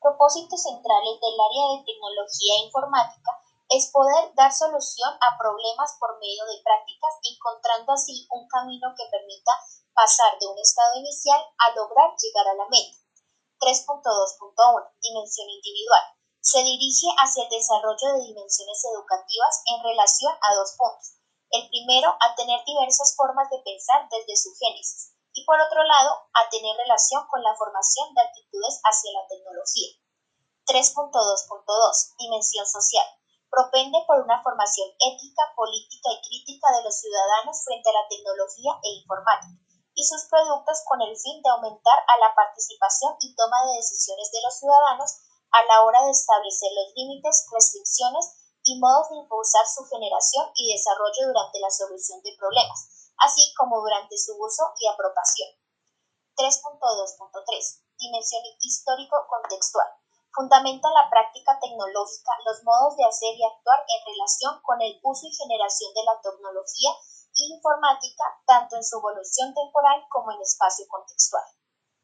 Propósitos centrales del área de tecnología e informática es poder dar solución a problemas por medio de prácticas, encontrando así un camino que permita pasar de un estado inicial a lograr llegar a la meta. 3.2.1. Dimensión individual. Se dirige hacia el desarrollo de dimensiones educativas en relación a dos puntos. El primero, a tener diversas formas de pensar desde su génesis, y por otro lado, a tener relación con la formación de actitudes hacia la tecnología. 3.2.2. Dimensión social. Propende por una formación ética, política y crítica de los ciudadanos frente a la tecnología e informática y sus productos con el fin de aumentar a la participación y toma de decisiones de los ciudadanos a la hora de establecer los límites, restricciones y modos de impulsar su generación y desarrollo durante la solución de problemas, así como durante su uso y apropiación. 3.2.3. Dimensión histórico-contextual. Fundamenta la práctica tecnológica, los modos de hacer y actuar en relación con el uso y generación de la tecnología informática, tanto en su evolución temporal como en espacio contextual.